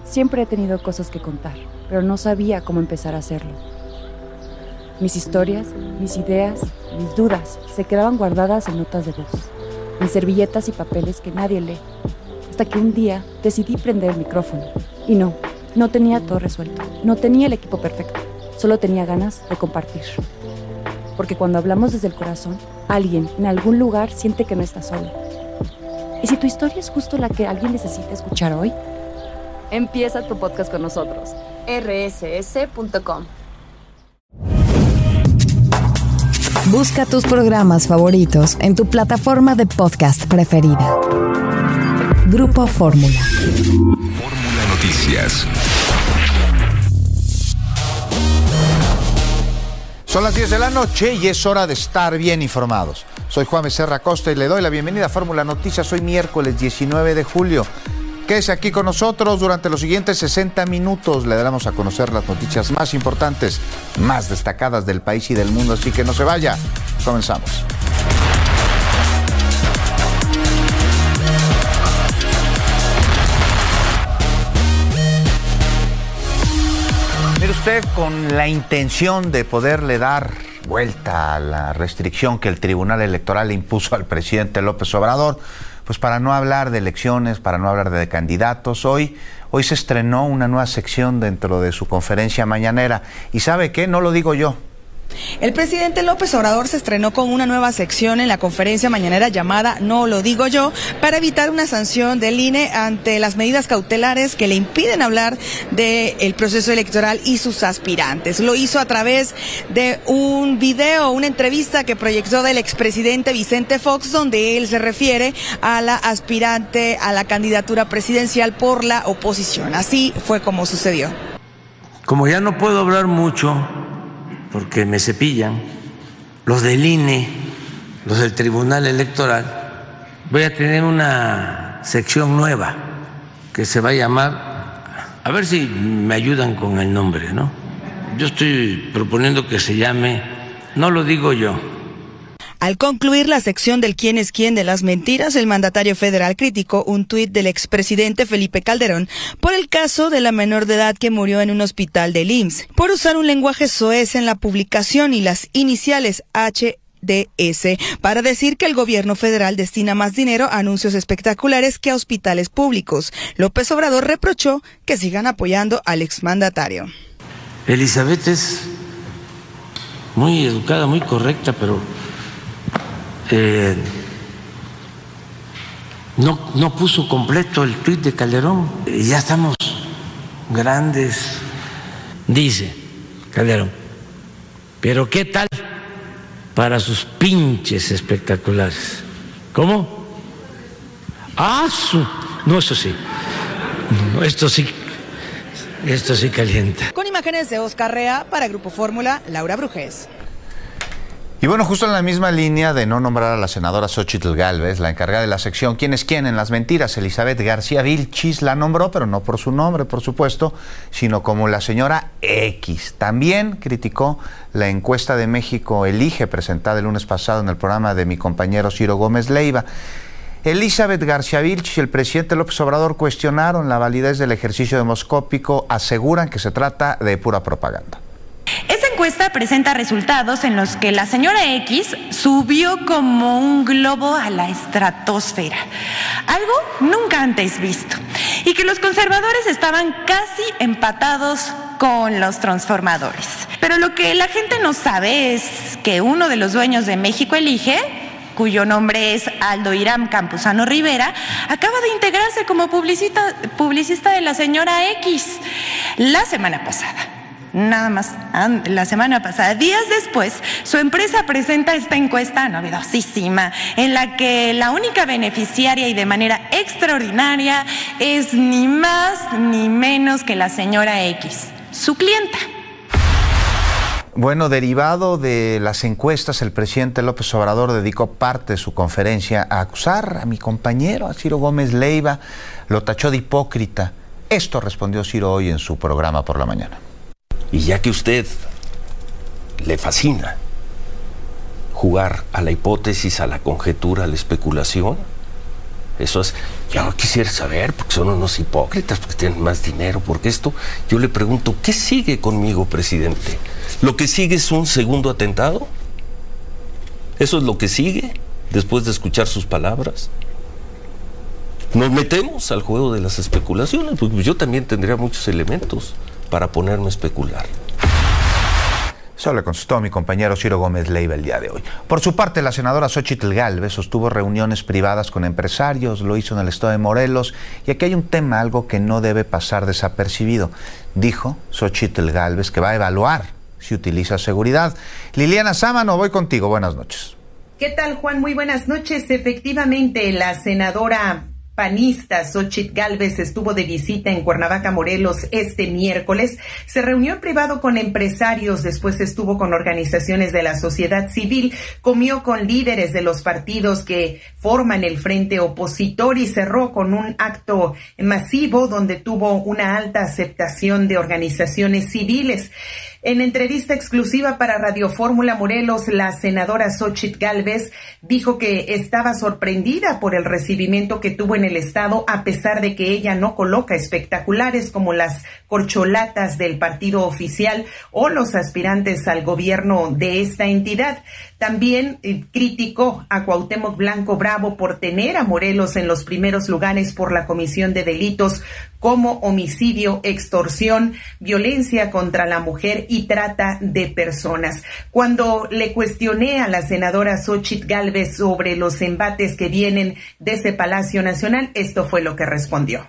Siempre he tenido cosas que contar, pero no sabía cómo empezar a hacerlo. Mis historias, mis ideas, mis dudas se quedaban guardadas en notas de voz, en servilletas y papeles que nadie lee, hasta que un día decidí prender el micrófono. Y no tenía todo resuelto, no tenía el equipo perfecto, solo tenía ganas de compartir. Porque cuando hablamos desde el corazón, alguien en algún lugar siente que no está solo. ¿Y si tu historia es justo la que alguien necesita escuchar hoy? Empieza tu podcast con nosotros. rss.com. Busca tus programas favoritos en tu plataforma de podcast preferida. Grupo Fórmula. Fórmula Noticias. Son las 10 de la noche y es hora de estar bien informados. Soy Juan Becerra Costa y le doy la bienvenida a Fórmula Noticias. Hoy miércoles 19 de julio. Quédese aquí con nosotros durante los siguientes 60 minutos. Le daremos a conocer las noticias más importantes, más destacadas del país y del mundo. Así que no se vaya. Comenzamos. Mire usted, con la intención de poderle dar vuelta a la restricción que el Tribunal Electoral le impuso al presidente López Obrador, pues para no hablar de elecciones, para no hablar de candidatos, hoy se estrenó una nueva sección dentro de su conferencia mañanera. ¿Y sabe qué? No lo digo yo. El presidente López Obrador se estrenó con una nueva sección en la conferencia mañanera llamada No lo digo yo, para evitar una sanción del INE ante las medidas cautelares que le impiden hablar del proceso electoral y sus aspirantes. Lo hizo a través de un video, una entrevista que proyectó del expresidente Vicente Fox, donde él se refiere a la aspirante a la candidatura presidencial por la oposición. Así fue como sucedió. Como ya no puedo hablar mucho, porque me cepillan los del INE, los del Tribunal Electoral, voy a tener una sección nueva que se va a llamar, a ver si me ayudan con el nombre, ¿no? Yo estoy proponiendo que se llame No lo digo yo. Al concluir la sección del quién es quién de las mentiras, el mandatario federal criticó un tuit del expresidente Felipe Calderón por el caso de la menor de edad que murió en un hospital del IMSS, por usar un lenguaje soez en la publicación y las iniciales HDS para decir que el gobierno federal destina más dinero a anuncios espectaculares que a hospitales públicos. López Obrador reprochó que sigan apoyando al exmandatario. Elizabeth es muy educada, muy correcta, pero no puso completo el tuit de Calderón. Ya estamos grandes, dice Calderón, pero ¿qué tal para sus pinches espectaculares? ¿Cómo? No, eso sí, no, esto sí calienta. Con imágenes de Oscar Rea para Grupo Fórmula, Laura Brujés. Y bueno, justo en la misma línea de no nombrar a la senadora Xóchitl Gálvez, la encargada de la sección ¿Quién es quién? En las mentiras, Elizabeth García Vilchis la nombró, pero no por su nombre, por supuesto, sino como la señora X. También criticó la encuesta de México Elige, presentada el lunes pasado en el programa de mi compañero Ciro Gómez Leiva. Elizabeth García Vilchis y el presidente López Obrador cuestionaron la validez del ejercicio demoscópico, aseguran que se trata de pura propaganda. Esta encuesta presenta resultados en los que la señora X subió como un globo a la estratosfera, algo nunca antes visto, y que los conservadores estaban casi empatados con los transformadores. Pero lo que la gente no sabe es que uno de los dueños de México Elige, cuyo nombre es Aldo Irán Campuzano Rivera, acaba de integrarse como publicista de la señora X la semana pasada. Nada más, la semana pasada, días después, su empresa presenta esta encuesta novedosísima, en la que la única beneficiaria y de manera extraordinaria es ni más ni menos que la señora X, su clienta. Bueno, derivado de las encuestas, el presidente López Obrador dedicó parte de su conferencia a acusar a mi compañero, a Ciro Gómez Leiva, lo tachó de hipócrita. Esto respondió Ciro hoy en su programa por la mañana. Y ya que usted le fascina jugar a la hipótesis, a la conjetura, a la especulación, Eso es, yo quisiera saber, porque son unos hipócritas, porque tienen más dinero, porque esto, yo le pregunto, ¿qué sigue conmigo, presidente? ¿Lo que sigue es un segundo atentado? ¿Eso es lo que sigue después de escuchar sus palabras? ¿Nos metemos al juego de las especulaciones? Pues yo también tendría muchos elementos para ponerme a especular. Eso le contestó mi compañero Ciro Gómez Leiva el día de hoy. Por su parte, la senadora Xóchitl Gálvez sostuvo reuniones privadas con empresarios, lo hizo en el estado de Morelos, y aquí hay un tema, algo que no debe pasar desapercibido. Dijo Xóchitl Gálvez que va a evaluar si utiliza seguridad. Liliana Sámano, voy contigo, buenas noches. ¿Qué tal, Juan? Muy buenas noches. Efectivamente, la senadora panista Xóchitl Gálvez estuvo de visita en Cuernavaca, Morelos, este miércoles. Se reunió en privado con empresarios, después estuvo con organizaciones de la sociedad civil, comió con líderes de los partidos que forman el frente opositor y cerró con un acto masivo donde tuvo una alta aceptación de organizaciones civiles. En entrevista exclusiva para Radio Fórmula Morelos, la senadora Xóchitl Gálvez dijo que estaba sorprendida por el recibimiento que tuvo en el estado, a pesar de que ella no coloca espectaculares como las corcholatas del partido oficial o los aspirantes al gobierno de esta entidad. También criticó a Cuauhtémoc Blanco Bravo por tener a Morelos en los primeros lugares por la comisión de delitos como homicidio, extorsión, violencia contra la mujer y trata de personas. Cuando le cuestioné a la senadora Xóchitl Gálvez sobre los embates que vienen de ese Palacio Nacional, esto fue lo que respondió.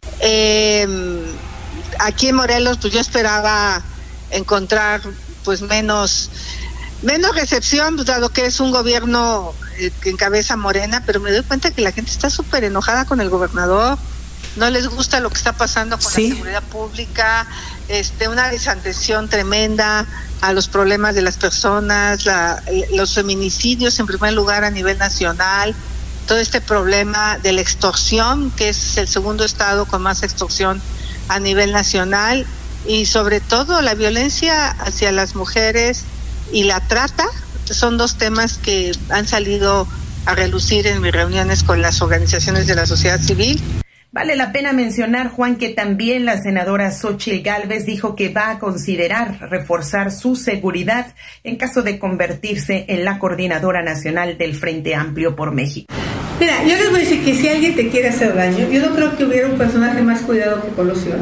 Aquí en Morelos, pues yo esperaba encontrar pues menos recepción, pues, dado que es un gobierno que encabeza Morena, pero me doy cuenta que la gente está súper enojada con el gobernador. No les gusta lo que está pasando con la seguridad pública, una desatención tremenda a los problemas de las personas, los feminicidios en primer lugar a nivel nacional, todo este problema de la extorsión, que es el segundo estado con más extorsión a nivel nacional, y sobre todo la violencia hacia las mujeres y la trata. Son dos temas que han salido a relucir en mis reuniones con las organizaciones de la sociedad civil. Vale la pena mencionar, Juan, que también la senadora Xóchitl Gálvez dijo que va a considerar reforzar su seguridad en caso de convertirse en la coordinadora nacional del Frente Amplio por México. Mira, yo les voy a decir que si alguien te quiere hacer daño, yo no creo que hubiera un personaje más cuidado que Colosio.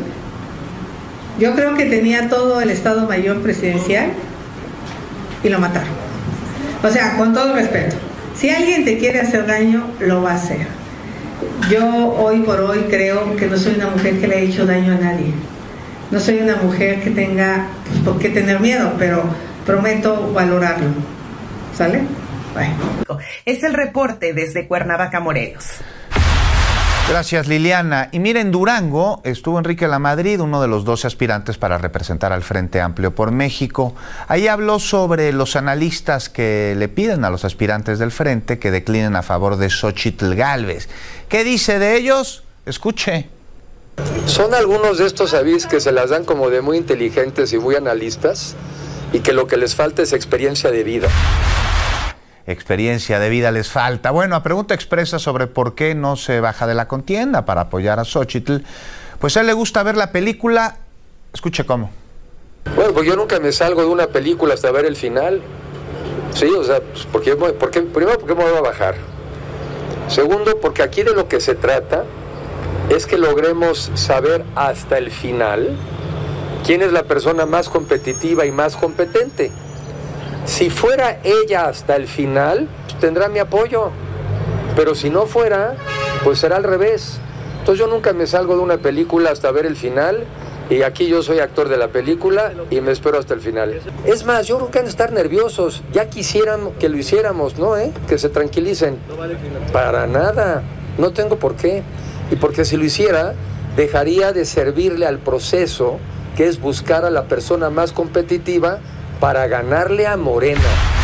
Yo creo que tenía todo el Estado Mayor presidencial y lo mataron. O sea, con todo respeto, si alguien te quiere hacer daño, lo va a hacer. Yo hoy por hoy creo que no soy una mujer que le haya hecho daño a nadie. No soy una mujer que tenga por qué tener miedo, pero prometo valorarlo. ¿Sale? Bueno. Es el reporte desde Cuernavaca, Morelos. Gracias, Liliana. Y miren, Durango estuvo Enrique Lamadrid, uno de los 12 aspirantes para representar al Frente Amplio por México. Ahí habló sobre los analistas que le piden a los aspirantes del Frente que declinen a favor de Xóchitl Gálvez. ¿Qué dice de ellos? Escuche. Son algunos de estos avis que se las dan como de muy inteligentes y muy analistas, y que lo que les falta es experiencia de vida. Experiencia de vida les falta. Bueno, a pregunta expresa sobre por qué no se baja de la contienda para apoyar a Xóchitl, pues a él le gusta ver la película. Escuche cómo. Bueno, pues yo nunca me salgo de una película hasta ver el final. Sí, o sea, pues primero, ¿por qué me voy a bajar? Segundo, porque aquí de lo que se trata es que logremos saber hasta el final quién es la persona más competitiva y más competente. Si fuera ella hasta el final, tendrá mi apoyo, pero si no fuera, pues será al revés. Entonces yo nunca me salgo de una película hasta ver el final, y aquí yo soy actor de la película y me espero hasta el final. Es más, yo creo que han de estar nerviosos, ya quisieran que lo hiciéramos, ¿no? Que se tranquilicen. Para nada, no tengo por qué. Y porque si lo hiciera, dejaría de servirle al proceso, que es buscar a la persona más competitiva para ganarle a Morena.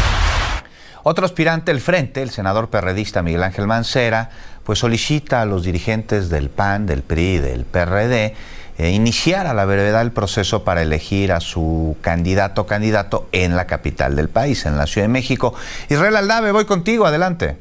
Otro aspirante del Frente, el senador perredista Miguel Ángel Mancera, pues solicita a los dirigentes del PAN, del PRI y del PRD iniciar a la brevedad el proceso para elegir a su candidato en la capital del país, en la Ciudad de México. Israel Aldave, voy contigo, adelante.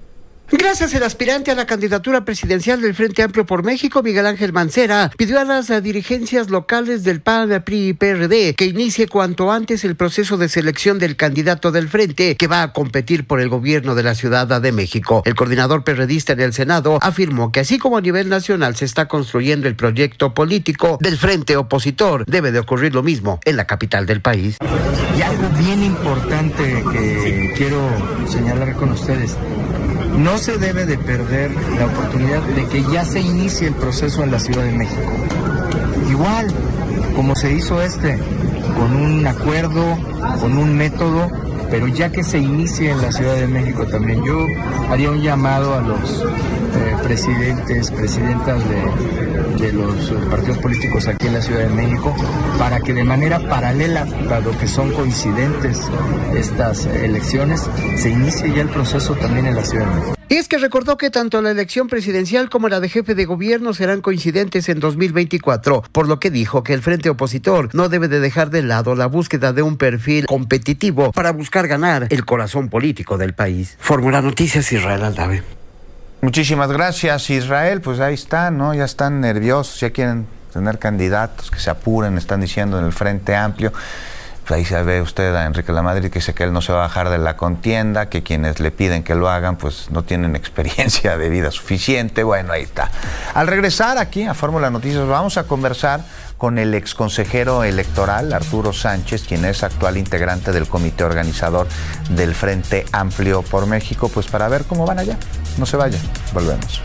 Gracias, el aspirante a la candidatura presidencial del Frente Amplio por México, Miguel Ángel Mancera, pidió a las dirigencias locales del PAN, PRI y PRD que inicie cuanto antes el proceso de selección del candidato del Frente que va a competir por el gobierno de la Ciudad de México. El coordinador perredista en el Senado afirmó que así como a nivel nacional se está construyendo el proyecto político del Frente Opositor, debe de ocurrir lo mismo en la capital del país. Y algo bien importante que quiero señalar con ustedes: no se debe de perder la oportunidad de que ya se inicie el proceso en la Ciudad de México. Igual como se hizo con un acuerdo, con un método, pero ya que se inicie en la Ciudad de México también. Yo haría un llamado a los presidentas de los partidos políticos aquí en la Ciudad de México para que de manera paralela, dado que son coincidentes estas elecciones, se inicie ya el proceso también en la Ciudad de México. Y es que recordó que tanto la elección presidencial como la de jefe de gobierno serán coincidentes en 2024, por lo que dijo que el Frente Opositor no debe de dejar de lado la búsqueda de un perfil competitivo para buscar ganar el corazón político del país. Fórmula Noticias, Israel Aldave. Muchísimas gracias, Israel. Pues ahí están, ¿no? Ya están nerviosos, ya quieren tener candidatos, que se apuren, están diciendo en el Frente Amplio. Pues ahí se ve usted a Enrique Lamadrid que dice que él no se va a bajar de la contienda, que quienes le piden que lo hagan pues no tienen experiencia de vida suficiente. Bueno, ahí está. Al regresar aquí a Fórmula Noticias vamos a conversar con el exconsejero electoral Arturo Sánchez, quien es actual integrante del comité organizador del Frente Amplio por México, pues para ver cómo van allá. No se vayan, volvemos.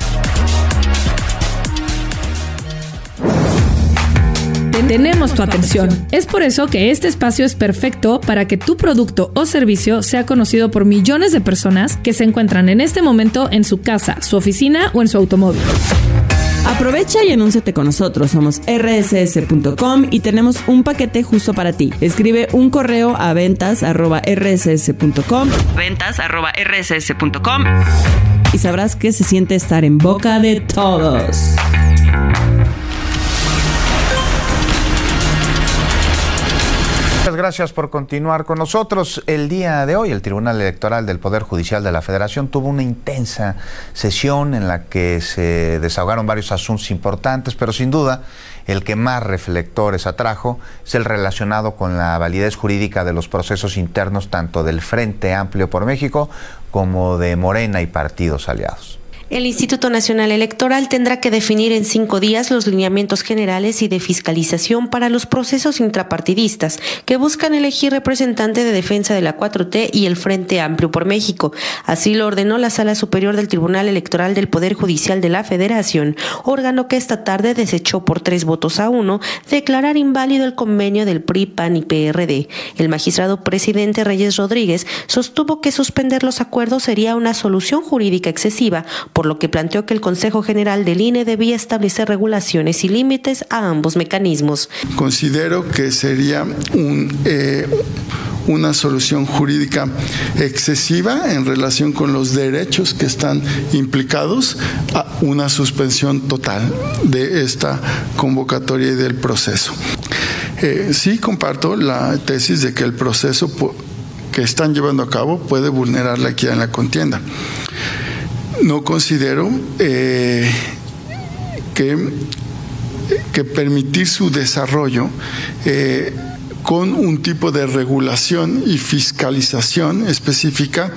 Tenemos tu atención. Es por eso que este espacio es perfecto para que tu producto o servicio sea conocido por millones de personas que se encuentran en este momento en su casa, su oficina o en su automóvil. Aprovecha y anúnciate con nosotros. Somos rss.com y tenemos un paquete justo para ti. Escribe un correo a ventas@rss.com y sabrás que se siente estar en boca de todos. Muchas gracias por continuar con nosotros. El día de hoy, el Tribunal Electoral del Poder Judicial de la Federación tuvo una intensa sesión en la que se desahogaron varios asuntos importantes, pero sin duda el que más reflectores atrajo es el relacionado con la validez jurídica de los procesos internos tanto del Frente Amplio por México como de Morena y partidos aliados. El Instituto Nacional Electoral tendrá que definir en 5 días los lineamientos generales y de fiscalización para los procesos intrapartidistas que buscan elegir representante de defensa de la 4T y el Frente Amplio por México. Así lo ordenó la Sala Superior del Tribunal Electoral del Poder Judicial de la Federación, órgano que esta tarde desechó por 3-1 declarar inválido el convenio del PRI, PAN y PRD. El magistrado presidente Reyes Rodríguez sostuvo que suspender los acuerdos sería una solución jurídica excesiva, por lo que planteó que el Consejo General del INE debía establecer regulaciones y límites a ambos mecanismos. Considero que sería una solución jurídica excesiva en relación con los derechos que están implicados a una suspensión total de esta convocatoria y del proceso. Sí comparto la tesis de que el proceso que están llevando a cabo puede vulnerar la equidad en la contienda. No considero que permitir su desarrollo con un tipo de regulación y fiscalización específica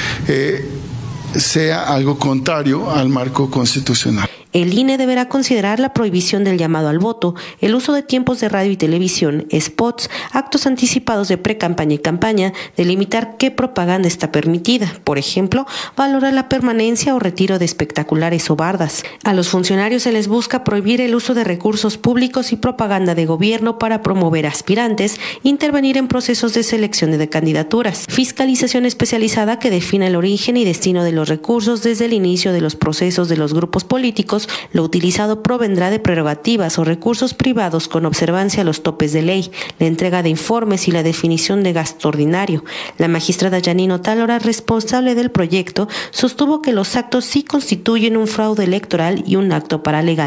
sea algo contrario al marco constitucional. El INE deberá considerar la prohibición del llamado al voto, el uso de tiempos de radio y televisión, spots, actos anticipados de pre-campaña y campaña, delimitar qué propaganda está permitida. Por ejemplo, valorar la permanencia o retiro de espectaculares o bardas. A los funcionarios se les busca prohibir el uso de recursos públicos y propaganda de gobierno para promover aspirantes, intervenir en procesos de selección de candidaturas. Fiscalización especializada que defina el origen y destino de los recursos desde el inicio de los procesos de los grupos políticos. Lo utilizado provendrá de prerrogativas o recursos privados con observancia a los topes de ley, la entrega de informes y la definición de gasto ordinario. La magistrada Yanino Tálora, responsable del proyecto, sostuvo que los actos sí constituyen un fraude electoral y un acto paralegal.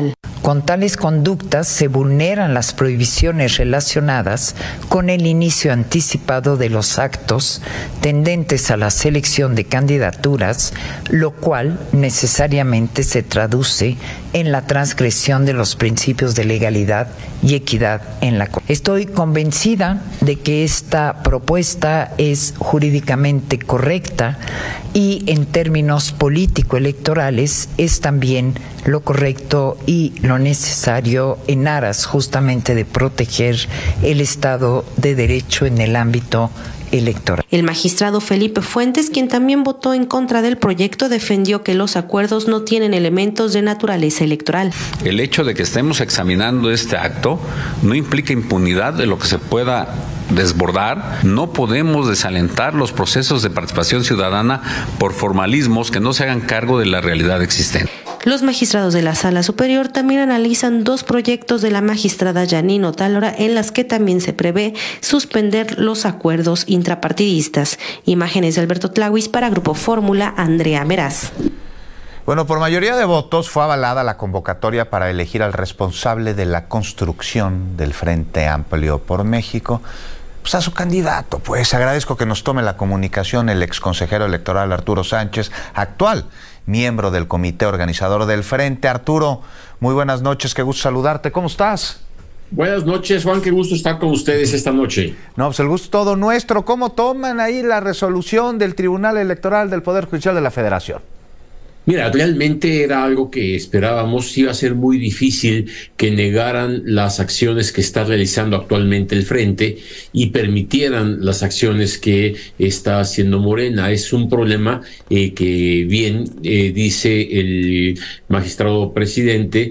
Con tales conductas se vulneran las prohibiciones relacionadas con el inicio anticipado de los actos tendentes a la selección de candidaturas, lo cual necesariamente se traduce en la transgresión de los principios de legalidad y equidad en la Corte. Estoy convencida de que esta propuesta es jurídicamente correcta y en términos político-electorales es también lo correcto y lo necesario en aras justamente de proteger el Estado de Derecho en el ámbito electoral. El magistrado Felipe Fuentes, quien también votó en contra del proyecto, defendió que los acuerdos no tienen elementos de naturaleza electoral. El hecho de que estemos examinando este acto no implica impunidad de lo que se pueda desbordar. No podemos desalentar los procesos de participación ciudadana por formalismos que no se hagan cargo de la realidad existente. Los magistrados de la Sala Superior también analizan 2 proyectos de la magistrada Yanino Tálora en las que también se prevé suspender los acuerdos intrapartidistas. Imágenes de Alberto Tlahuis para Grupo Fórmula, Andrea Meraz. Bueno, por mayoría de votos fue avalada la convocatoria para elegir al responsable de la construcción del Frente Amplio por México, pues a su candidato. Pues agradezco que nos tome la comunicación el exconsejero electoral Arturo Sánchez, actual miembro del comité organizador del Frente. Arturo, muy buenas noches, qué gusto saludarte, ¿cómo estás? Buenas noches, Juan, qué gusto estar con ustedes esta noche. No, pues el gusto todo nuestro. ¿Cómo toman ahí la resolución del Tribunal Electoral del Poder Judicial de la Federación? Mira, realmente era algo que esperábamos. Iba a ser muy difícil que negaran las acciones que está realizando actualmente el Frente y permitieran las acciones que está haciendo Morena. Es un problema que bien dice el magistrado presidente,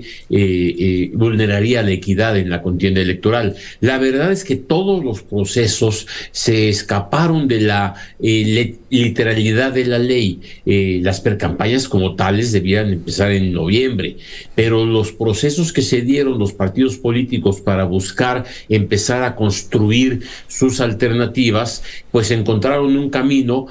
vulneraría la equidad en la contienda electoral. La verdad es que todos los procesos se escaparon de la literalidad de la ley. Las precampañas como tales debían empezar en noviembre, pero los procesos que se dieron los partidos políticos para buscar empezar a construir sus alternativas, pues encontraron un camino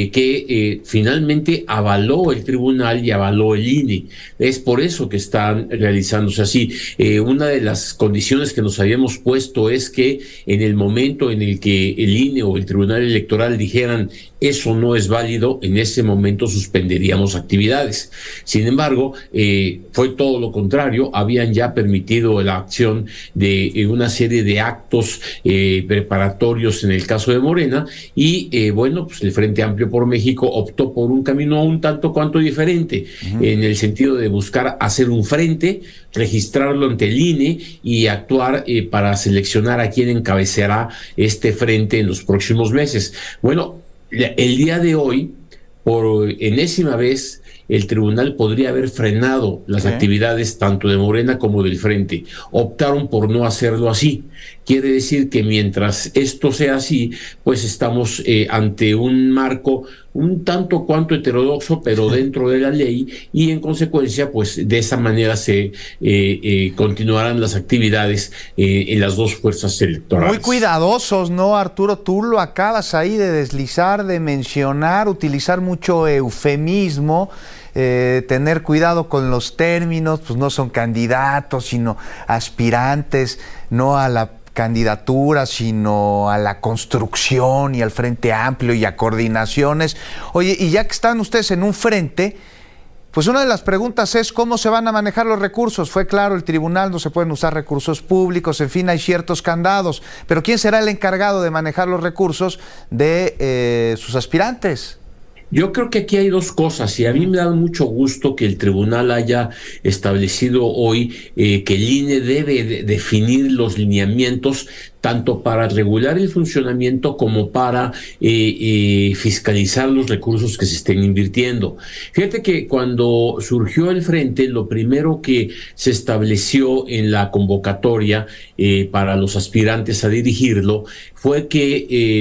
que finalmente avaló el tribunal y avaló el INE. Es por eso que están realizándose así. Una de las condiciones que nos habíamos puesto es que en el momento en el que el INE o el Tribunal Electoral dijeran eso no es válido, en ese momento suspenderíamos actividades. Sin embargo, fue todo lo contrario. Habían ya permitido la acción de una serie de actos preparatorios en el caso de Morena y bueno, pues el Frente Amplio por México optó por un camino un tanto cuanto diferente, en el sentido de buscar hacer un frente, registrarlo ante el INE y actuar para seleccionar a quien encabezará este frente en los próximos meses. Bueno, el día de hoy, por enésima vez, el tribunal podría haber frenado las actividades tanto de Morena como del Frente. Optaron por no hacerlo así. Quiere decir que mientras esto sea así, pues estamos ante un marco un tanto cuanto heterodoxo, pero dentro de la ley, y en consecuencia, pues de esa manera se continuarán las actividades en las dos fuerzas electorales. Muy cuidadosos, ¿no, Arturo? Tú lo acabas ahí de deslizar, de mencionar, utilizar mucho eufemismo, tener cuidado con los términos, pues no son candidatos, sino aspirantes, no a la candidatura, sino a la construcción y al Frente Amplio y a coordinaciones. Oye, y ya que están ustedes en un frente, pues una de las preguntas es cómo se van a manejar los recursos. Fue claro, el tribunal no se pueden usar recursos públicos, en fin, hay ciertos candados, pero ¿quién será el encargado de manejar los recursos de sus aspirantes? Yo creo que aquí hay dos cosas, y a mí me da mucho gusto que el tribunal haya establecido hoy que el INE debe definir los lineamientos tanto para regular el funcionamiento como para fiscalizar los recursos que se estén invirtiendo. Fíjate que cuando surgió el Frente, lo primero que se estableció en la convocatoria para los aspirantes a dirigirlo fue que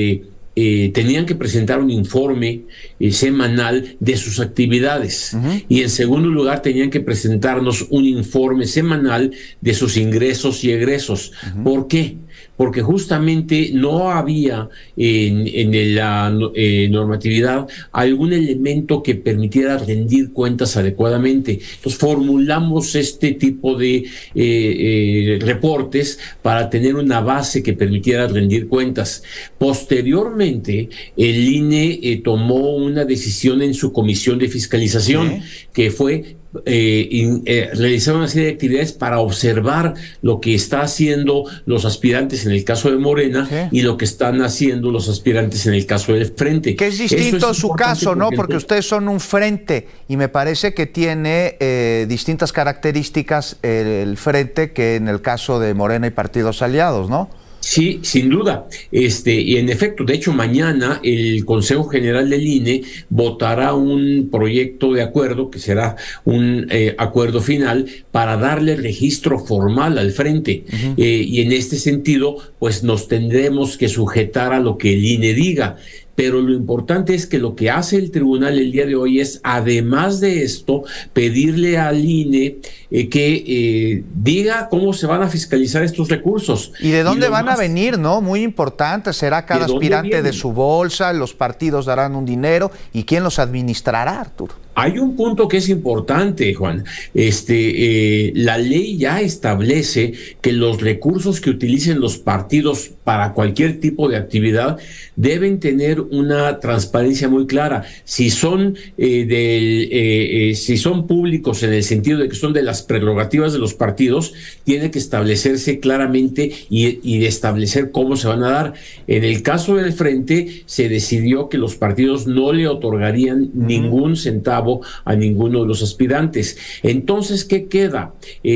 tenían que presentar un informe semanal de sus actividades. Y en segundo lugar tenían que presentarnos un informe semanal de sus ingresos y egresos. ¿Por qué? Porque justamente no había en la normatividad algún elemento que permitiera rendir cuentas adecuadamente. Entonces formulamos este tipo de reportes para tener una base que permitiera rendir cuentas. Posteriormente, el INE tomó una decisión en su comisión de fiscalización, que fue realizar una serie de actividades para observar lo que está haciendo los aspirantes en el caso de Morena y lo que están haciendo los aspirantes en el caso del Frente. Que es distinto su caso, ¿no? Porque ustedes son un frente y me parece que tiene distintas características el Frente que en el caso de Morena y partidos aliados, ¿no? Sí, sin duda. Y en efecto, de hecho, mañana el Consejo General del INE votará un proyecto de acuerdo, que será un acuerdo final, para darle registro formal al Frente. Y en este sentido, pues nos tendremos que sujetar a lo que el INE diga. Pero lo importante es que lo que hace el tribunal el día de hoy es, además de esto, pedirle al INE que diga cómo se van a fiscalizar estos recursos. ¿Y de dónde van a venir, no? Muy importante. ¿Será cada aspirante de su bolsa? ¿Los partidos darán un dinero? ¿Y quién los administrará, Arturo? Hay un punto que es importante, Juan. La ley ya establece que los recursos que utilicen los partidos para cualquier tipo de actividad deben tener una transparencia muy clara. Si son si son públicos en el sentido de que son de las prerrogativas de los partidos, tiene que establecerse claramente y establecer cómo se van a dar. En el caso del Frente, se decidió que los partidos no le otorgarían ningún centavo a ninguno de los aspirantes. Entonces, ¿qué queda?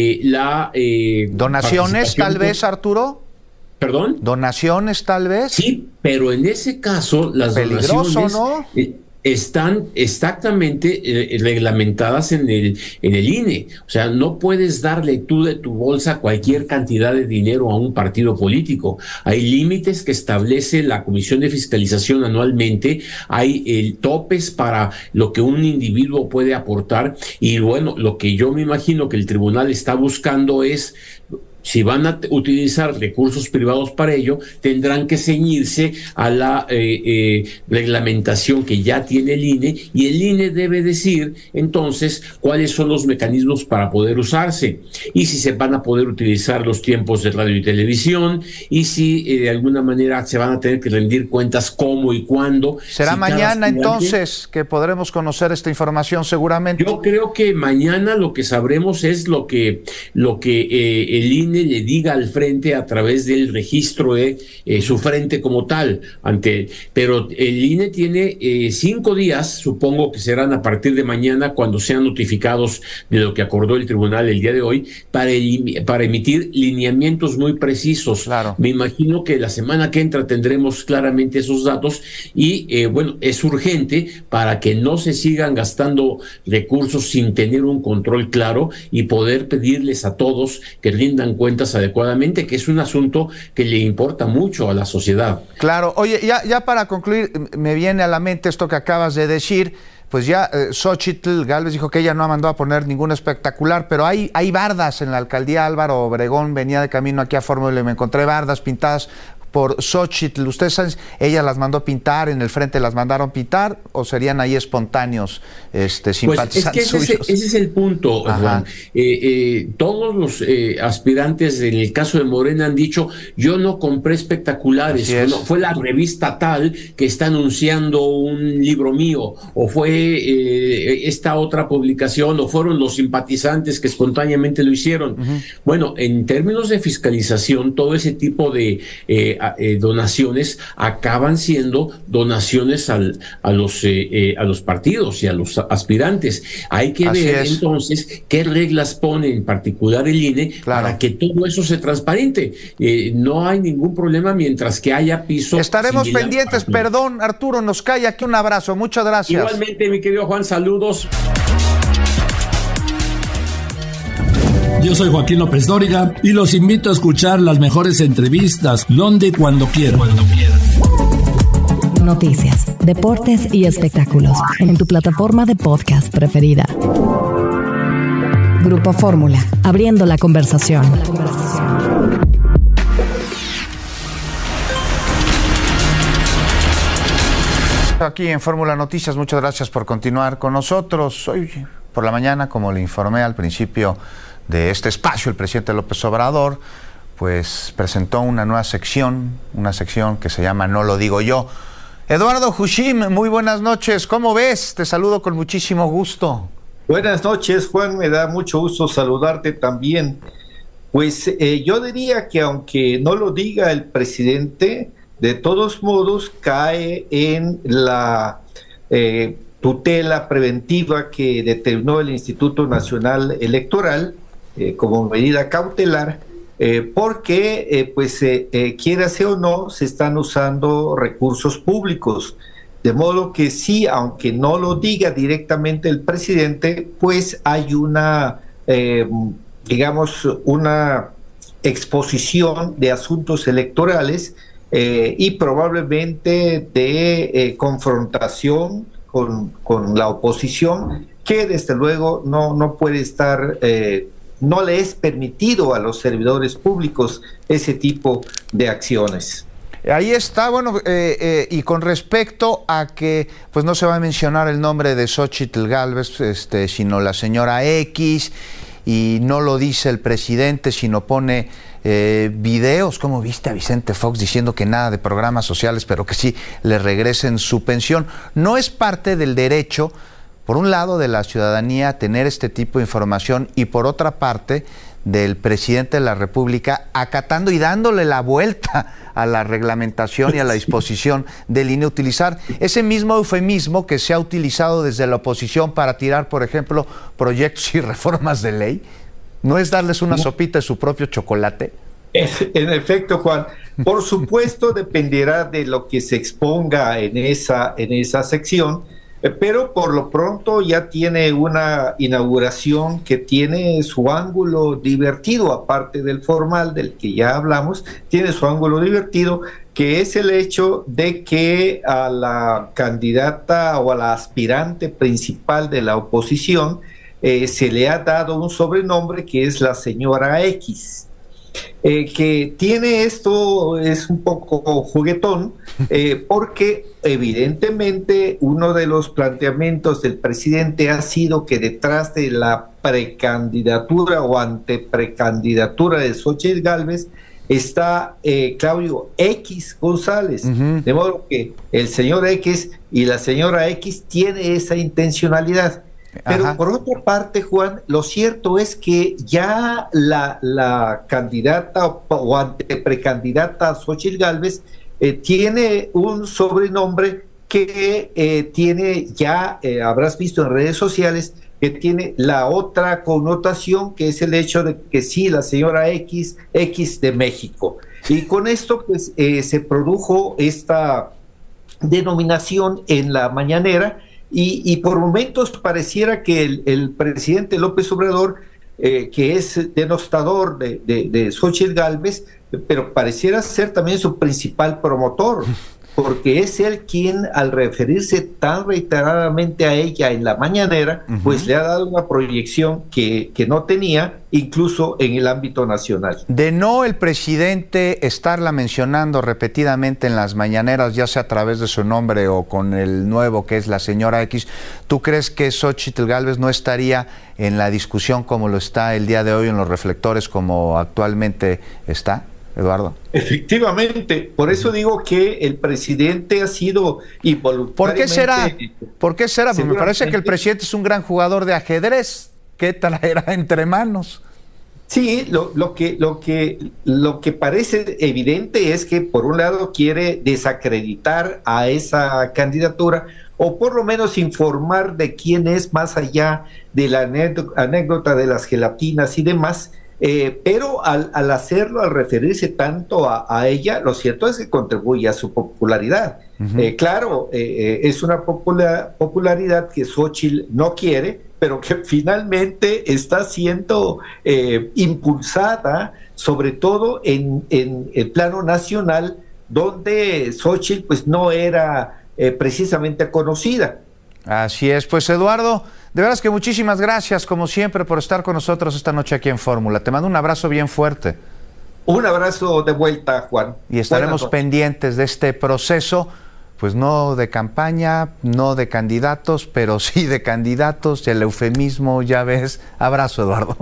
¿Donaciones tal vez, Arturo? ¿Perdón? ¿Donaciones tal vez? Sí, pero en ese caso las donaciones, ¿no? Están exactamente reglamentadas en el INE. O sea, no puedes darle tú de tu bolsa cualquier cantidad de dinero a un partido político. Hay límites que establece la Comisión de Fiscalización anualmente, hay topes para lo que un individuo puede aportar, y bueno, lo que yo me imagino que el tribunal está buscando es, si van a utilizar recursos privados para ello, tendrán que ceñirse a la reglamentación que ya tiene el INE, y el INE debe decir entonces cuáles son los mecanismos para poder usarse, y si se van a poder utilizar los tiempos de radio y televisión, y si de alguna manera se van a tener que rendir cuentas cómo y cuándo. ¿Será mañana entonces que podremos conocer esta información seguramente? Yo creo que mañana lo que sabremos es lo que el INE le diga al Frente a través del registro de su Frente como tal. Pero el INE tiene 5 días, supongo que serán a partir de mañana, cuando sean notificados de lo que acordó el tribunal el día de hoy, para emitir lineamientos muy precisos. Claro. Me imagino que la semana que entra tendremos claramente esos datos, y bueno, es urgente para que no se sigan gastando recursos sin tener un control claro, y poder pedirles a todos que rindan cuentas adecuadamente, que es un asunto que le importa mucho a la sociedad. Claro. Oye, ya para concluir, me viene a la mente esto que acabas de decir. Pues ya Xóchitl Gálvez dijo que ella no mandó a poner ningún espectacular, pero hay bardas en la alcaldía. Álvaro Obregón venía de camino aquí a Fórmula y me encontré bardas pintadas por Xóchitl. ¿Ustedes saben, ella las mandó pintar, en el Frente las mandaron pintar, o serían ahí espontáneos simpatizantes pues es que ese es el punto, Juan. Todos los aspirantes en el caso de Morena han dicho, yo no compré espectaculares, fue la revista tal que está anunciando un libro mío, o fue esta otra publicación, o fueron los simpatizantes que espontáneamente lo hicieron. Bueno, en términos de fiscalización, todo ese tipo de donaciones acaban siendo donaciones a los partidos y a los aspirantes. Hay que ver entonces qué reglas pone en particular el INE para que todo eso se transparente. No hay ningún problema mientras que haya piso. Estaremos pendientes. Perdón, Arturo, nos cae aquí un abrazo. Muchas gracias. Igualmente, mi querido Juan, saludos. Yo soy Joaquín López Dóriga y los invito a escuchar las mejores entrevistas donde y cuando quieran. noticias, deportes y espectáculos en tu plataforma de podcast preferida. Grupo Fórmula, abriendo la conversación. Aquí en Fórmula Noticias, muchas gracias por continuar con nosotros. Hoy por la mañana, como le informé al principio de este espacio, el presidente López Obrador pues presentó una nueva sección, que se llama No lo digo yo. Eduardo Hushim, muy buenas noches, ¿cómo ves? Te saludo con muchísimo gusto. Buenas noches, Juan, me da mucho gusto saludarte también. Pues yo diría que aunque no lo diga el presidente, de todos modos cae en la tutela preventiva que determinó el Instituto Nacional Electoral como medida cautelar, porque quiera sea o no, se están usando recursos públicos. De modo que sí, aunque no lo diga directamente el presidente, pues hay una, una exposición de asuntos electorales y probablemente de confrontación con la oposición, que desde luego no puede estar, no le es permitido a los servidores públicos ese tipo de acciones. Ahí está, bueno, y con respecto a que pues no se va a mencionar el nombre de Xóchitl Gálvez, sino la señora X, y no lo dice el presidente, sino pone videos, como viste a Vicente Fox diciendo que nada de programas sociales, pero que sí le regresen su pensión. No es parte del derecho, por un lado, de la ciudadanía tener este tipo de información, y por otra parte del presidente de la República acatando y dándole la vuelta a la reglamentación y a la disposición del INE, utilizar ese mismo eufemismo que se ha utilizado desde la oposición para tirar, por ejemplo, proyectos y reformas de ley. ¿No es darles una sopita de su propio chocolate? En efecto, Juan, por supuesto dependerá de lo que se exponga en esa sección, pero por lo pronto ya tiene una inauguración que tiene su ángulo divertido, aparte del formal del que ya hablamos, tiene su ángulo divertido, que es el hecho de que a la candidata o a la aspirante principal de la oposición se le ha dado un sobrenombre que es la señora X. Que tiene esto, es un poco juguetón, porque evidentemente uno de los planteamientos del presidente ha sido que detrás de la precandidatura o anteprecandidatura de Xóchitl Gálvez está Claudio X González, de modo que el señor X y la señora X tiene esa intencionalidad. Pero por otra parte, Juan, lo cierto es que ya la candidata o anteprecandidata Xóchitl Gálvez tiene un sobrenombre que tiene ya, habrás visto en redes sociales, que tiene la otra connotación, que es el hecho de que sí, la señora X de México. Y con esto pues se produjo esta denominación en la mañanera. Y por momentos pareciera que el presidente López Obrador, que es denostador de Xóchitl Gálvez, pero pareciera ser también su principal promotor, porque es él quien, al referirse tan reiteradamente a ella en la mañanera, pues le ha dado una proyección que no tenía, incluso en el ámbito nacional. De no el presidente estarla mencionando repetidamente en las mañaneras, ya sea a través de su nombre o con el nuevo que es la señora X, ¿tú crees que Xóchitl Gálvez no estaría en la discusión como lo está el día de hoy, en los reflectores como actualmente está, Eduardo? Efectivamente, por eso digo que el presidente ha sido involuntariamente... ¿Por qué será? Pues me parece que el presidente es un gran jugador de ajedrez. ¿Qué traerá entre manos? Sí, lo que parece evidente es que por un lado quiere desacreditar a esa candidatura, o por lo menos informar de quién es, más allá de la anécdota de las gelatinas y demás. Pero al hacerlo, al referirse tanto a ella, lo cierto es que contribuye a su popularidad. Claro, es una popularidad que Xóchitl no quiere, pero que finalmente está siendo impulsada, sobre todo en el plano nacional, donde Xóchitl pues no era precisamente conocida. Así es, pues Eduardo, de veras que muchísimas gracias como siempre por estar con nosotros esta noche aquí en Fórmula. Te mando un abrazo bien fuerte. Un abrazo de vuelta, Juan. Y estaremos pendientes de este proceso, pues no de campaña, no de candidatos, pero sí de candidatos, el eufemismo, ya ves. Abrazo, Eduardo.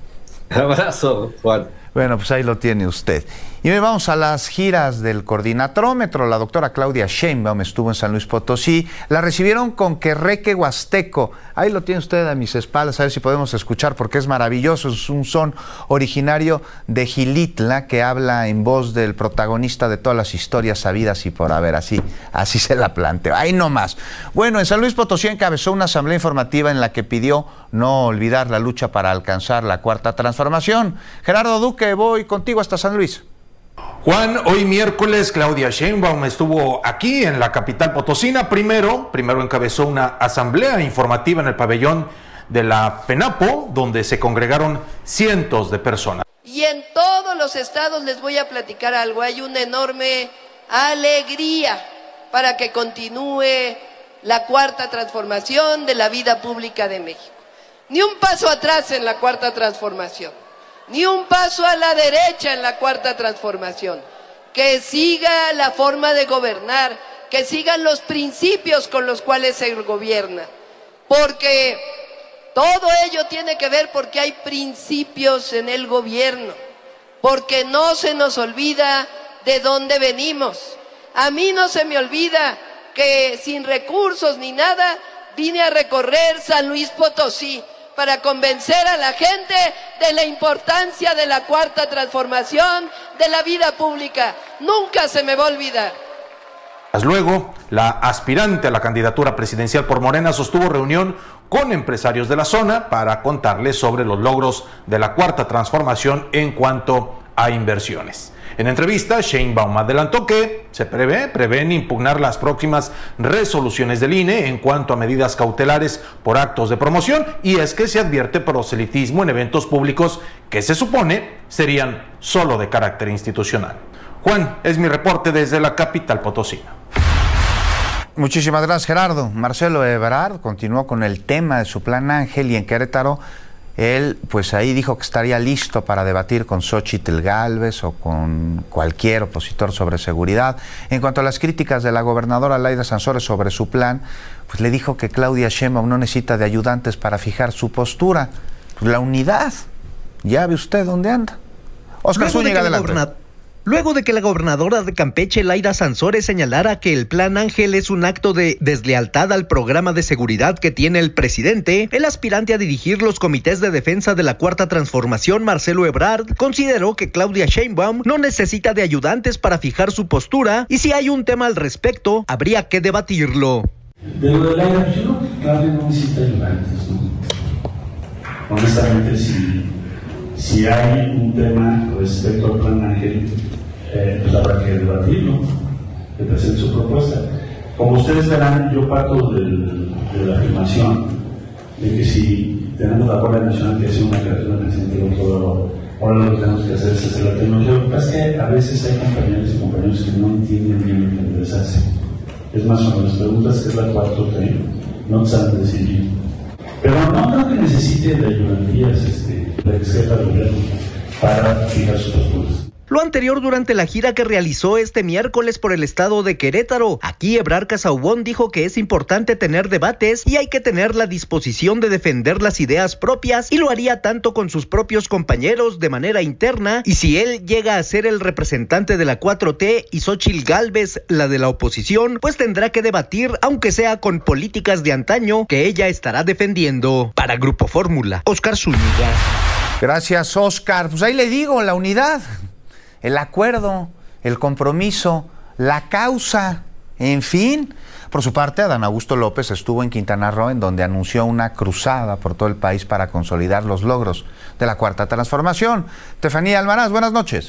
Abrazo, Juan. Bueno, pues ahí lo tiene usted. Y hoy vamos a las giras del coordinatrómetro. La doctora Claudia Sheinbaum estuvo en San Luis Potosí. La recibieron con querreque huasteco. Ahí lo tiene usted a mis espaldas, a ver si podemos escuchar, porque es maravilloso. Es un son originario de Xilitla que habla en voz del protagonista de todas las historias sabidas y por haber. Así se la planteo. Ahí nomás. Bueno, en San Luis Potosí encabezó una asamblea informativa en la que pidió no olvidar la lucha para alcanzar la cuarta transformación. Gerardo Duque, voy contigo hasta San Luis. Juan, hoy miércoles Claudia Sheinbaum estuvo aquí en la capital potosina. Primero encabezó una asamblea informativa en el pabellón de la FENAPO, donde se congregaron cientos de personas. Y en todos los estados les voy a platicar algo, hay una enorme alegría para que continúe la cuarta transformación de la vida pública de México. Ni un paso atrás en la cuarta transformación. Ni un paso a la derecha en la cuarta transformación. Que siga la forma de gobernar, que sigan los principios con los cuales se gobierna. Porque todo ello tiene que ver porque hay principios en el gobierno. Porque no se nos olvida de dónde venimos. A mí no se me olvida que sin recursos ni nada vine a recorrer San Luis Potosí para convencer a la gente de la importancia de la cuarta transformación de la vida pública. Nunca se me va a olvidar. Luego, la aspirante a la candidatura presidencial por Morena sostuvo reunión con empresarios de la zona para contarles sobre los logros de la cuarta transformación en cuanto a inversiones. En entrevista, Sheinbaum adelantó que se prevén impugnar las próximas resoluciones del INE en cuanto a medidas cautelares por actos de promoción, y es que se advierte proselitismo en eventos públicos que se supone serían solo de carácter institucional. Juan, es mi reporte desde la capital potosina. Muchísimas gracias, Gerardo. Marcelo Ebrard continuó con el tema de su Plan Ángel y en Querétaro él, pues ahí dijo que estaría listo para debatir con Xóchitl Gálvez o con cualquier opositor sobre seguridad. En cuanto a las críticas de la gobernadora Laida Sansores sobre su plan, pues le dijo que Claudia Sheinbaum no necesita de ayudantes para fijar su postura. Pues la unidad, ya ve usted dónde anda. Oscar Zúñiga, adelante. Luego de que la gobernadora de Campeche, Laida Sansores, señalara que el Plan Ángel es un acto de deslealtad al programa de seguridad que tiene el presidente, el aspirante a dirigir los comités de defensa de la Cuarta Transformación, Marcelo Ebrard, consideró que Claudia Sheinbaum no necesita de ayudantes para fijar su postura y si hay un tema al respecto, habría que debatirlo. De lo de Laida, yo creo que Claudia no necesita ayudantes, ¿no? Honestamente, si hay un tema respecto al Plan Ángel, pues habrá que debatirlo, que presente su propuesta. Como ustedes verán, yo parto de la afirmación de que si tenemos la Guardia Nacional que hace una carrera en el sentido todo, ahora lo que tenemos que hacer es hacer la tecnología. Lo que pasa es que a veces hay compañeros y compañeros que no entienden bien lo que les hace. Es más, cuando les preguntas qué es la 4T, no saben decir bien. Pero no creo que necesite de ayudantías la ex jefa de gobierno para fijar sus posturas. Lo anterior durante la gira que realizó este miércoles por el estado de Querétaro. Aquí Ebrard Casaubon dijo que es importante tener debates y hay que tener la disposición de defender las ideas propias y lo haría tanto con sus propios compañeros de manera interna y si él llega a ser el representante de la 4T y Xóchitl Gálvez la de la oposición, pues tendrá que debatir aunque sea con políticas de antaño que ella estará defendiendo. Para Grupo Fórmula, Oscar Zúñiga. Gracias, Oscar. Pues ahí le digo, la unidad, el acuerdo, el compromiso, la causa, en fin. Por su parte, Adán Augusto López estuvo en Quintana Roo, en donde anunció una cruzada por todo el país para consolidar los logros de la Cuarta Transformación. Estefanía Almaraz, buenas noches.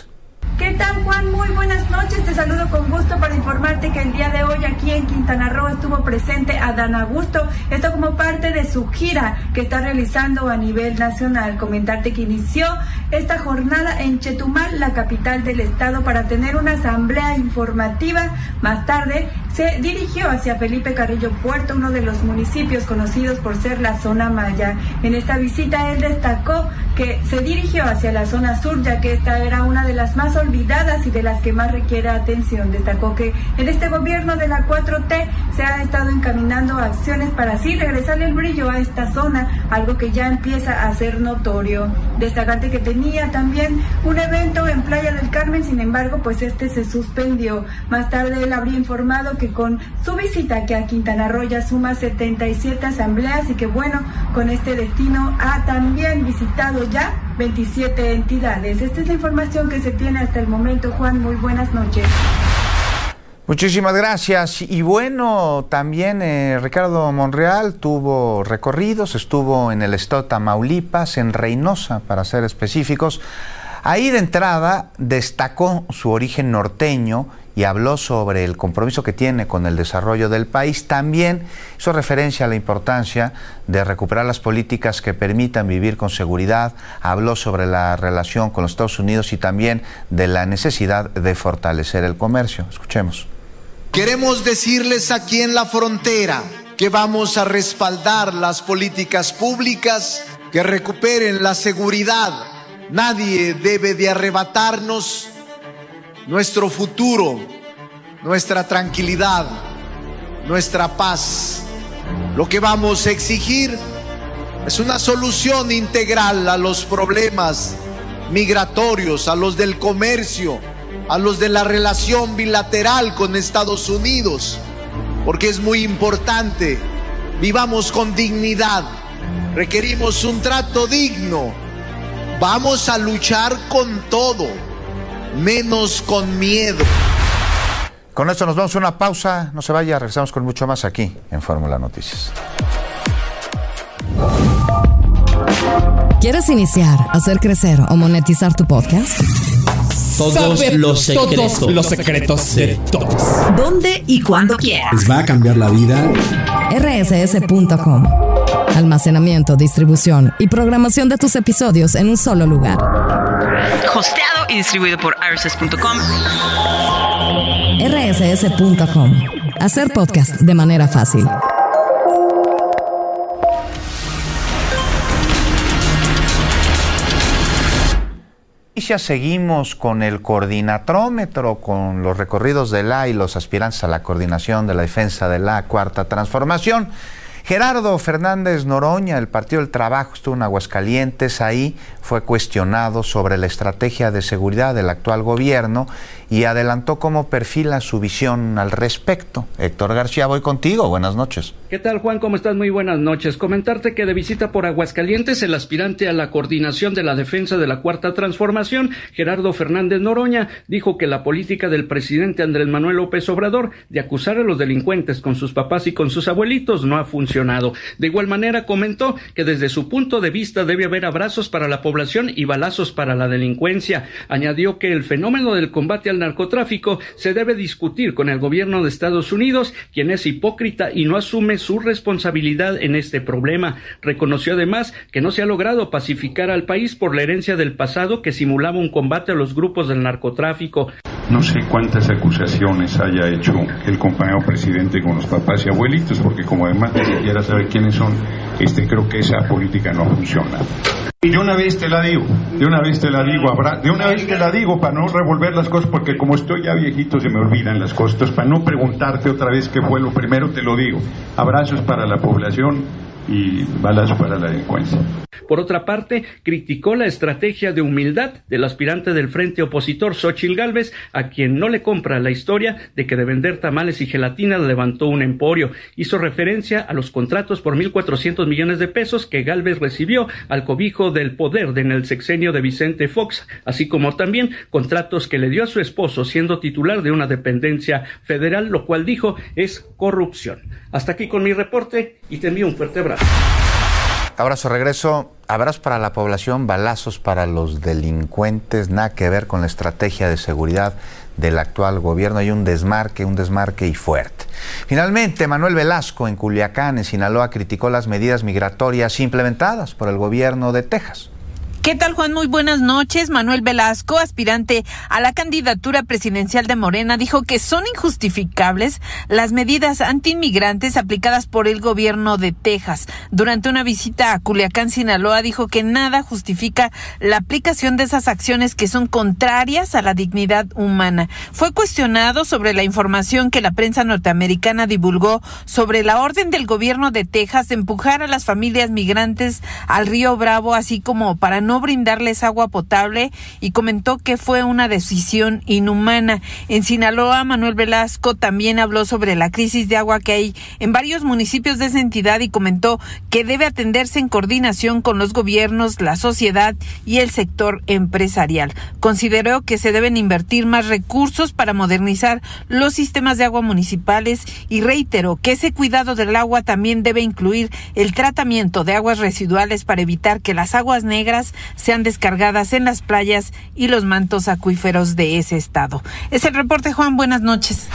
¿Qué tal, Juan? Muy buenas noches, te saludo con gusto para informarte que el día de hoy aquí en Quintana Roo estuvo presente Adán Augusto, esto como parte de su gira que está realizando a nivel nacional. Comentarte que inició esta jornada en Chetumal, la capital del estado, para tener una asamblea informativa. Más tarde se dirigió hacia Felipe Carrillo Puerto, uno de los municipios conocidos por ser la zona maya. En esta visita él destacó que se dirigió hacia la zona sur, ya que esta era una de las más olvidadas y de las que más requiere atención. Destacó que en este gobierno de la 4T se han estado encaminando acciones para así regresarle el brillo a esta zona, algo que ya empieza a ser notorio. Destacante que tenía también un evento en Playa del Carmen, sin embargo, pues este se suspendió. Más tarde él habría informado que con su visita que a Quintana Roo ya suma 77 asambleas y que bueno, con este destino ha también visitado ya 27 entidades. Esta es la información que se tiene hasta el momento, Juan. Muy buenas noches. Muchísimas gracias. Y bueno, también Ricardo Monreal tuvo recorridos, estuvo en el estado de Tamaulipas, en Reynosa, para ser específicos. Ahí de entrada destacó su origen norteño y habló sobre el compromiso que tiene con el desarrollo del país. También hizo referencia a la importancia de recuperar las políticas que permitan vivir con seguridad. Habló sobre la relación con los Estados Unidos y también de la necesidad de fortalecer el comercio. Escuchemos. Queremos decirles aquí en la frontera que vamos a respaldar las políticas públicas que recuperen la seguridad. Nadie debe de arrebatarnos nuestro futuro, nuestra tranquilidad, nuestra paz. Lo que vamos a exigir es una solución integral a los problemas migratorios, a los del comercio, a los de la relación bilateral con Estados Unidos, porque es muy importante. Vivamos con dignidad, requerimos un trato digno. Vamos a luchar con todo, menos con miedo. Con esto nos vamos a una pausa. No se vaya, regresamos con mucho más aquí en Fórmula Noticias. ¿Quieres iniciar, hacer crecer o monetizar tu podcast? Todos los secretos de todos. ¿Dónde y cuándo quieras? Les va a cambiar la vida. rss.com. Almacenamiento, distribución y programación de tus episodios en un solo lugar. Hosteado y distribuido por rss.com. rss.com. Hacer podcast de manera fácil. Y ya seguimos con el coordinatrómetro, con los recorridos de la y los aspirantes a la coordinación de la defensa de la Cuarta Transformación. Gerardo Fernández Noroña, del Partido del Trabajo, estuvo en Aguascalientes. Ahí fue cuestionado sobre la estrategia de seguridad del actual gobierno y adelantó cómo perfila su visión al respecto. Héctor García, voy contigo. Buenas noches. ¿Qué tal, Juan? ¿Cómo estás? Muy buenas noches. Comentarte que de visita por Aguascalientes, el aspirante a la coordinación de la defensa de la Cuarta Transformación, Gerardo Fernández Noroña, dijo que la política del presidente Andrés Manuel López Obrador de acusar a los delincuentes con sus papás y con sus abuelitos no ha funcionado. De igual manera, comentó que desde su punto de vista debe haber abrazos para la población y balazos para la delincuencia. Añadió que el fenómeno del combate al narcotráfico se debe discutir con el gobierno de Estados Unidos, quien es hipócrita y no asume su responsabilidad en este problema. Reconoció además que no se ha logrado pacificar al país por la herencia del pasado que simulaba un combate a los grupos del narcotráfico. No sé cuántas acusaciones haya hecho el compañero presidente con los papás y abuelitos, porque como además ni siquiera sabe quiénes son, creo que esa política no funciona. Y de una vez te la digo, para no revolver las cosas, porque como estoy ya viejito se me olvidan las cosas. Entonces, para no preguntarte otra vez qué fue lo primero, te lo digo. Abrazos para la población y balazos para la delincuencia. Por otra parte, criticó la estrategia de humildad del aspirante del frente opositor Xóchitl Gálvez, a quien no le compra la historia de que de vender tamales y gelatinas levantó un emporio. Hizo referencia a los contratos por 1,400 millones de pesos que Gálvez recibió al cobijo del poder en el sexenio de Vicente Fox, así como también contratos que le dio a su esposo siendo titular de una dependencia federal, lo cual dijo es corrupción. Hasta aquí con mi reporte y te envío un fuerte abrazo. Abrazo, regreso. Abrazos para la población, balazos para los delincuentes, nada que ver con la estrategia de seguridad del actual gobierno. Hay un desmarque y fuerte. Finalmente, Manuel Velasco, en Culiacán, en Sinaloa, criticó las medidas migratorias implementadas por el gobierno de Texas. ¿Qué tal, Juan? Muy buenas noches. Manuel Velasco, aspirante a la candidatura presidencial de Morena, dijo que son injustificables las medidas antiinmigrantes aplicadas por el gobierno de Texas. Durante una visita a Culiacán, Sinaloa, dijo que nada justifica la aplicación de esas acciones que son contrarias a la dignidad humana. Fue cuestionado sobre la información que la prensa norteamericana divulgó sobre la orden del gobierno de Texas de empujar a las familias migrantes al río Bravo, así como para no brindarles agua potable, y comentó que fue una decisión inhumana. En Sinaloa, Manuel Velasco también habló sobre la crisis de agua que hay en varios municipios de esa entidad y comentó que debe atenderse en coordinación con los gobiernos, la sociedad y el sector empresarial. Consideró que se deben invertir más recursos para modernizar los sistemas de agua municipales y reiteró que ese cuidado del agua también debe incluir el tratamiento de aguas residuales para evitar que las aguas negras sean descargadas en las playas y los mantos acuíferos de ese estado. Es el reporte, Juan. Buenas noches.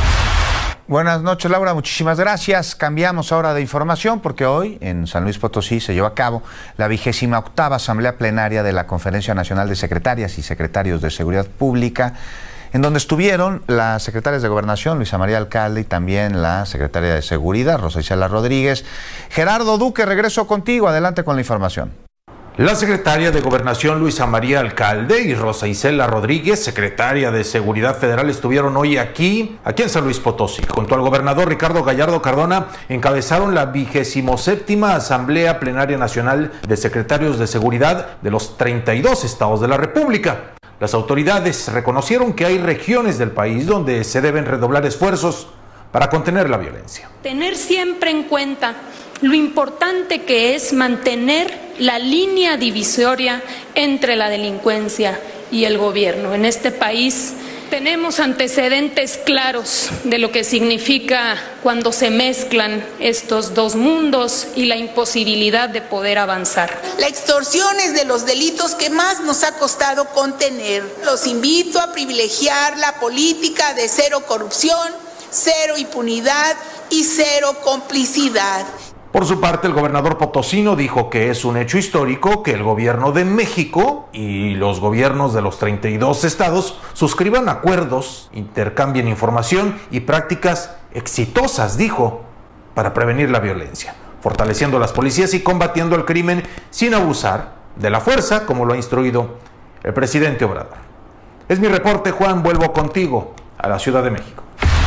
Buenas noches, Laura. Muchísimas gracias. Cambiamos ahora de información porque hoy en San Luis Potosí se llevó a cabo la 28ª Asamblea Plenaria de la Conferencia Nacional de Secretarias y Secretarios de Seguridad Pública, en donde estuvieron las secretarias de Gobernación, Luisa María Alcalde, y también la secretaria de Seguridad, Rosa Isela Rodríguez. Gerardo Duque, regreso contigo. Adelante con la información. La secretaria de Gobernación, Luisa María Alcalde, y Rosa Isela Rodríguez, secretaria de Seguridad Federal, estuvieron hoy aquí en San Luis Potosí. Junto al gobernador Ricardo Gallardo Cardona, encabezaron la 27ª Asamblea Plenaria Nacional de Secretarios de Seguridad de los 32 estados de la República. Las autoridades reconocieron que hay regiones del país donde se deben redoblar esfuerzos para contener la violencia. Tener siempre en cuenta lo importante que es mantener la línea divisoria entre la delincuencia y el gobierno. En este país tenemos antecedentes claros de lo que significa cuando se mezclan estos dos mundos y la imposibilidad de poder avanzar. La extorsión es de los delitos que más nos ha costado contener. Los invito a privilegiar la política de cero corrupción, cero impunidad y cero complicidad. Por su parte, el gobernador potosino dijo que es un hecho histórico que el gobierno de México y los gobiernos de los 32 estados suscriban acuerdos, intercambien información y prácticas exitosas, dijo, para prevenir la violencia, fortaleciendo las policías y combatiendo el crimen sin abusar de la fuerza, como lo ha instruido el presidente Obrador. Es mi reporte, Juan. Vuelvo contigo a la Ciudad de México.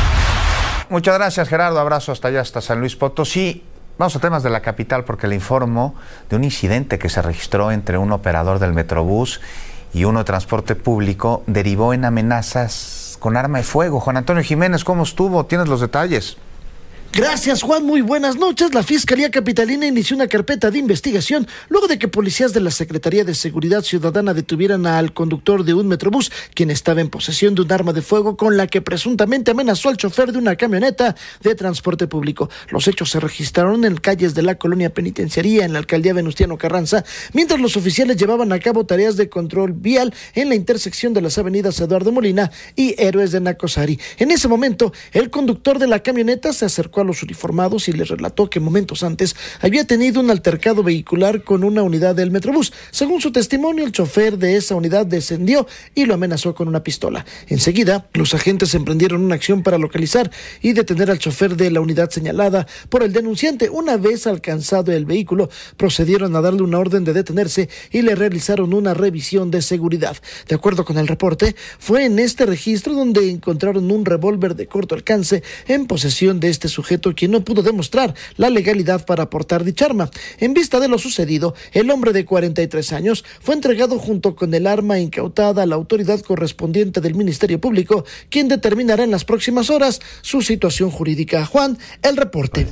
Muchas gracias, Gerardo. Abrazo hasta allá, hasta San Luis Potosí. Vamos a temas de la capital porque le informo de un incidente que se registró entre un operador del Metrobús y uno de transporte público. Derivó en amenazas con arma de fuego. Juan Antonio Jiménez, ¿cómo estuvo? ¿Tienes los detalles? Gracias, Juan. Muy buenas noches. La Fiscalía Capitalina inició una carpeta de investigación luego de que policías de la Secretaría de Seguridad Ciudadana detuvieran al conductor de un Metrobús, quien estaba en posesión de un arma de fuego con la que presuntamente amenazó al chofer de una camioneta de transporte público. Los hechos se registraron en calles de la colonia Penitenciaría, en la alcaldía Venustiano Carranza, mientras los oficiales llevaban a cabo tareas de control vial en la intersección de las avenidas Eduardo Molina y Héroes de Nacosari. En ese momento, el conductor de la camioneta se acercó a los uniformados y les relató que momentos antes había tenido un altercado vehicular con una unidad del Metrobús. Según su testimonio, el chofer de esa unidad descendió y lo amenazó con una pistola. Enseguida, los agentes emprendieron una acción para localizar y detener al chofer de la unidad señalada por el denunciante. Una vez alcanzado el vehículo, procedieron a darle una orden de detenerse y le realizaron una revisión de seguridad. De acuerdo con el reporte, fue en este registro donde encontraron un revólver de corto alcance en posesión de este sujeto, quien no pudo demostrar la legalidad para portar dicha arma. En vista de lo sucedido, el hombre de 43 años fue entregado junto con el arma incautada a la autoridad correspondiente del Ministerio Público, quien determinará en las próximas horas su situación jurídica. Juan, el reporte.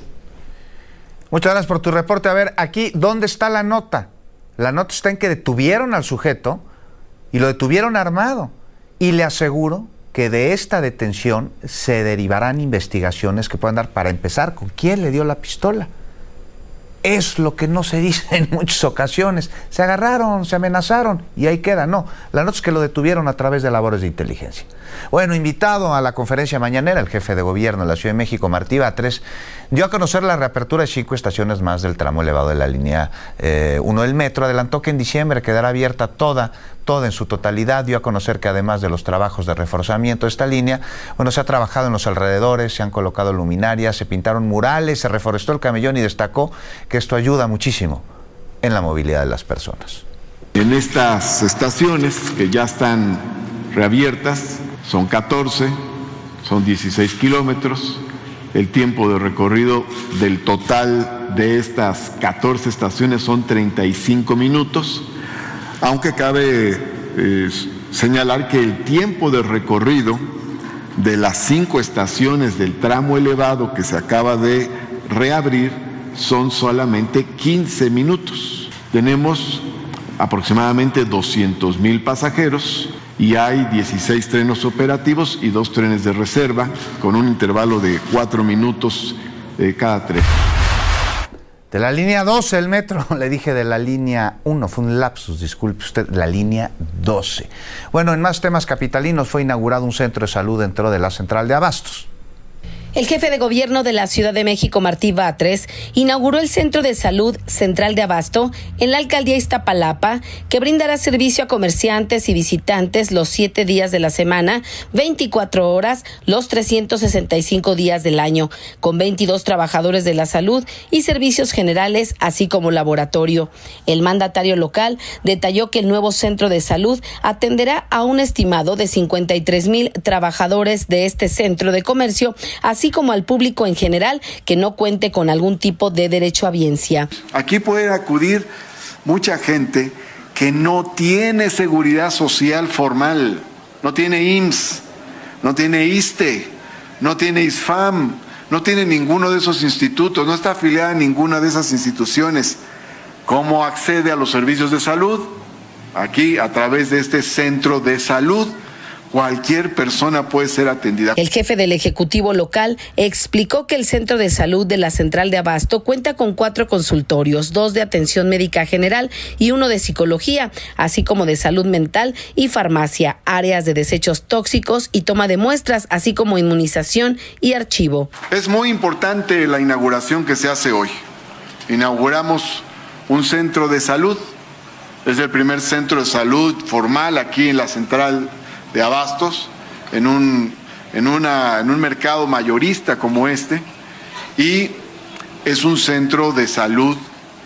Muchas gracias por tu reporte. A ver, aquí, ¿dónde está la nota? La nota está en que detuvieron al sujeto y lo detuvieron armado. Y le aseguro que de esta detención se derivarán investigaciones que puedan dar, para empezar, con quién le dio la pistola. Es lo que no se dice en muchas ocasiones. Se agarraron, se amenazaron y ahí queda. No, la nota es que lo detuvieron a través de labores de inteligencia. Bueno, invitado a la conferencia mañanera, el jefe de gobierno de la Ciudad de México, Martí Batres, dio a conocer la reapertura de 5 estaciones más del tramo elevado de la línea 1 del metro. Adelantó que en diciembre quedará abierta toda en su totalidad. Dio a conocer que además de los trabajos de reforzamiento de esta línea, bueno, se ha trabajado en los alrededores, se han colocado luminarias, se pintaron murales, se reforestó el camellón y destacó que esto ayuda muchísimo en la movilidad de las personas. En estas estaciones que ya están reabiertas, son 14, son 16 kilómetros. El tiempo de recorrido del total de estas 14 estaciones son 35 minutos, aunque cabe señalar que el tiempo de recorrido de las 5 estaciones del tramo elevado que se acaba de reabrir son solamente 15 minutos. Tenemos aproximadamente 200,000 pasajeros y hay 16 trenes operativos y 2 trenes de reserva con un intervalo de 4 minutos cada tren. De la línea 12 el metro, le dije de la línea 1, fue un lapsus, disculpe usted, la línea 12. Bueno, en más temas capitalinos, fue inaugurado un centro de salud dentro de la central de Abastos. El jefe de gobierno de la Ciudad de México, Martí Batres, inauguró el Centro de Salud Central de Abasto en la alcaldía Iztapalapa, que brindará servicio a comerciantes y visitantes los 7 días de la semana, 24 horas, los 365 días del año, con 22 trabajadores de la salud y servicios generales, así como laboratorio. El mandatario local detalló que el nuevo centro de salud atenderá a un estimado de 53,000 trabajadores de este centro de comercio, así como al público en general que no cuente con algún tipo de derecho a biencia. Aquí puede acudir mucha gente que no tiene seguridad social formal, no tiene IMSS, no tiene ISSSTE, no tiene ISFAM, no tiene ninguno de esos institutos, no está afiliada a ninguna de esas instituciones. ¿Cómo accede a los servicios de salud? Aquí, a través de este centro de salud. Cualquier persona puede ser atendida. El jefe del Ejecutivo local explicó que el Centro de Salud de la Central de Abasto cuenta con 4 consultorios, 2 de atención médica general y 1 de psicología, así como de salud mental y farmacia, áreas de desechos tóxicos y toma de muestras, así como inmunización y archivo. Es muy importante la inauguración que se hace hoy. Inauguramos un centro de salud. Es el primer centro de salud formal aquí en la Central de Abastos, en un mercado mayorista como este, y es un centro de salud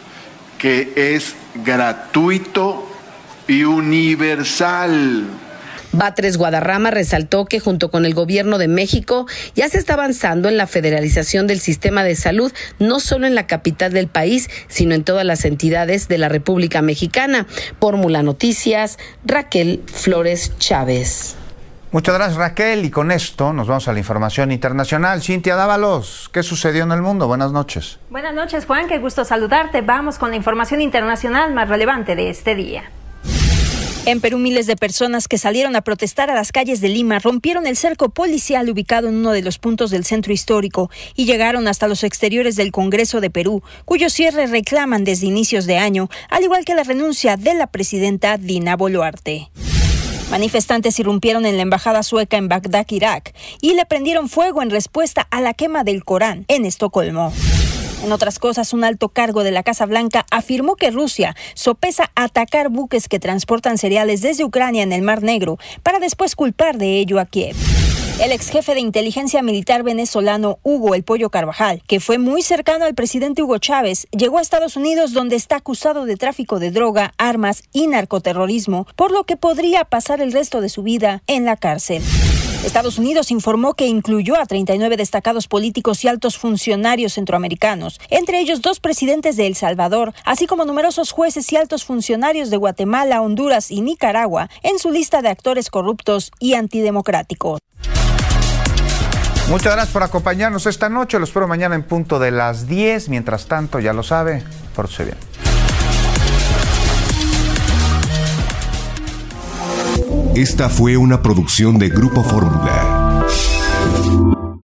que es gratuito y universal. Batres Guadarrama resaltó que junto con el gobierno de México ya se está avanzando en la federalización del sistema de salud, no solo en la capital del país, sino en todas las entidades de la República Mexicana. Por Mula Noticias, Raquel Flores Chávez. Muchas gracias, Raquel, y con esto nos vamos a la información internacional. Cintia Dávalos, ¿qué sucedió en el mundo? Buenas noches. Buenas noches, Juan, qué gusto saludarte. Vamos con la información internacional más relevante de este día. En Perú, miles de personas que salieron a protestar a las calles de Lima rompieron el cerco policial ubicado en uno de los puntos del centro histórico y llegaron hasta los exteriores del Congreso de Perú, cuyo cierre reclaman desde inicios de año, al igual que la renuncia de la presidenta Dina Boluarte. Manifestantes irrumpieron en la embajada sueca en Bagdad, Irak, y le prendieron fuego en respuesta a la quema del Corán en Estocolmo. En otras cosas, un alto cargo de la Casa Blanca afirmó que Rusia sopesa atacar buques que transportan cereales desde Ucrania en el Mar Negro para después culpar de ello a Kiev. El ex jefe de inteligencia militar venezolano Hugo El Pollo Carvajal, que fue muy cercano al presidente Hugo Chávez, llegó a Estados Unidos, donde está acusado de tráfico de droga, armas y narcoterrorismo, por lo que podría pasar el resto de su vida en la cárcel. Estados Unidos informó que incluyó a 39 destacados políticos y altos funcionarios centroamericanos, entre ellos 2 presidentes de El Salvador, así como numerosos jueces y altos funcionarios de Guatemala, Honduras y Nicaragua, en su lista de actores corruptos y antidemocráticos. Muchas gracias por acompañarnos esta noche. Los espero mañana en punto de las 10. Mientras tanto, ya lo sabe, pórtese bien. Esta fue una producción de Grupo Fórmula.